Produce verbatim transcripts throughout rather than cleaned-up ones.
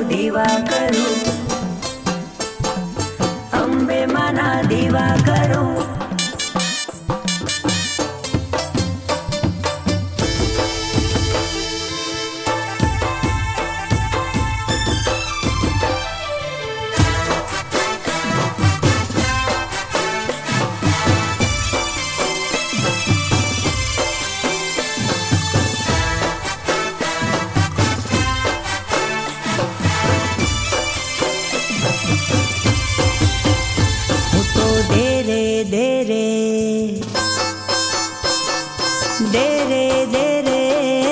દીવા કરું, અંબે માના દીવા કરું. दे रे दे रे दे रे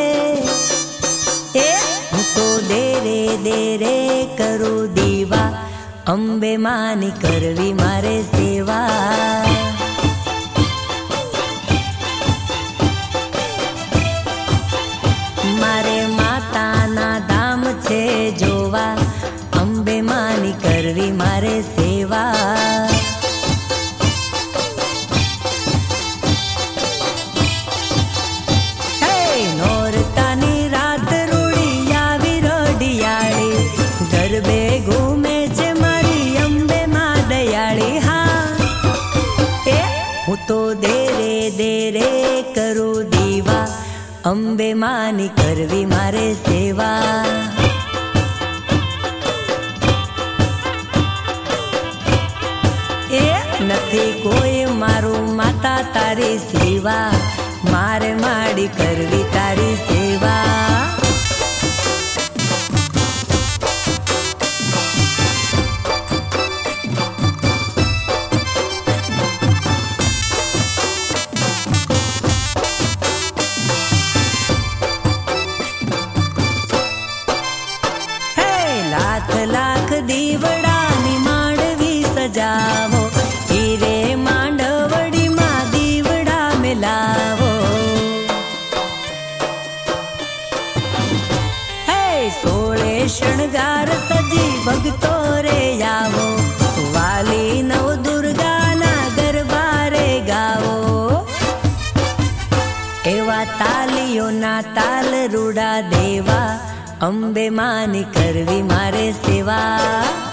ए હું તો દે રે દે રે કરું દીવા, અંબે માની કરવી મારે સેવા. મારે માતાના ધામ છે જોવા, અંબે માની કરવી મારે સેવા. ગરબે ઘૂમે છે મારી અંબે માં દયાળી. હા એ હું તો દે રે દે રે કરું દીવા, અંબે માની કરવી મારે સેવા. એ નથી કોઈ મારું માતા તારી સેવા, મારે માડી કરવી તારી સેવા. લાખ લાખ દીવડાની માંડવી સજાવો, હીરે માંડવડીમાં દીવડા મેલાવો. હે સોળે શણગાર સજી ભગતો રે આવો, વાલી નવ દુર્ગાના ગરબારે ગાવો. એવા તાલીઓના તાલ રૂડા દેવા, અંબે માની કરવી મારે સેવા.